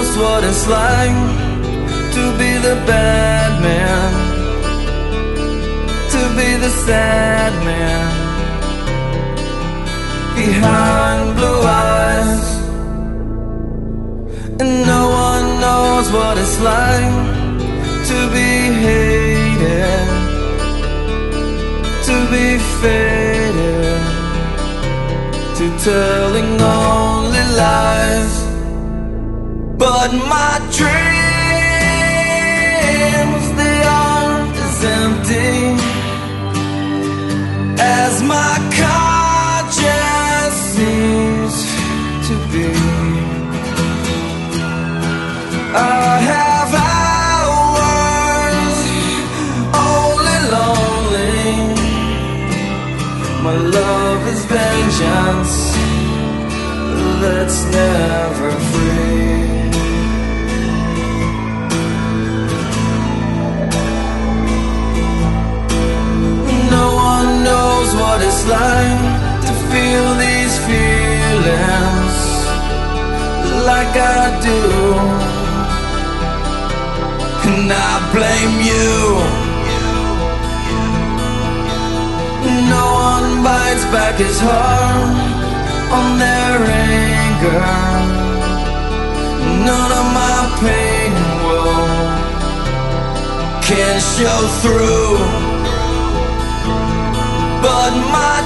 knows what it's like to be the bad man, to be the sad man behind blue eyes. And no one knows what it's like to be hated, to be faded, to telling only lies. But my dreams, they aren't as empty as my conscience seems to be. I have hours only lonely. My love is vengeance that's never free. No one knows what it's like to feel these feelings like I do. And I blame you. No one bites back his heart on their anger. None of my pain and woe can show through. But my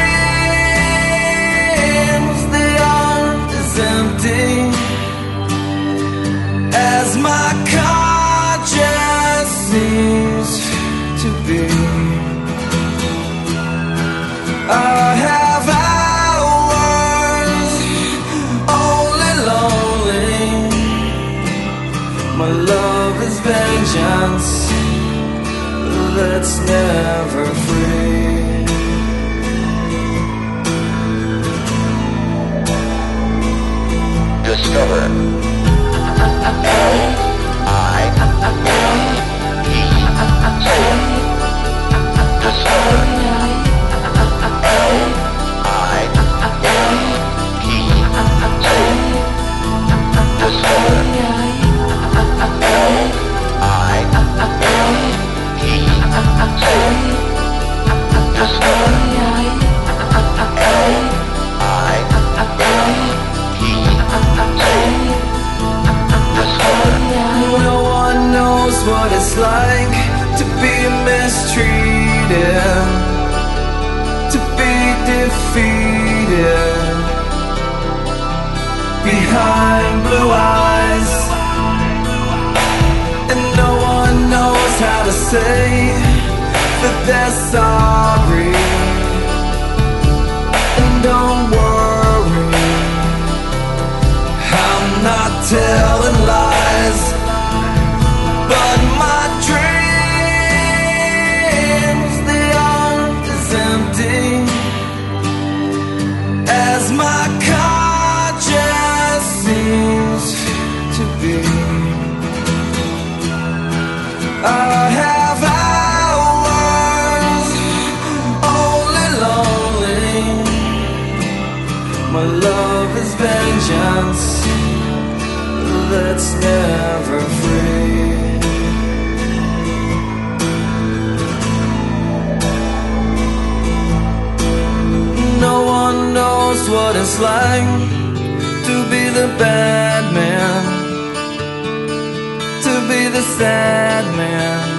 dreams, they aren't as empty as my conscience seems to be. I have hours only lonely. My love is vengeance that's never free. Discover what it's like to be mistreated, to be defeated behind blue eyes. And no one knows how to say that they're sorry. And don't worry, I'm not telling lies. But my dreams, they aren't as empty as my conscience seems to be. I have hours only lonely. My love is vengeance that's never free. No one knows what it's like to be the bad man, to be the sad man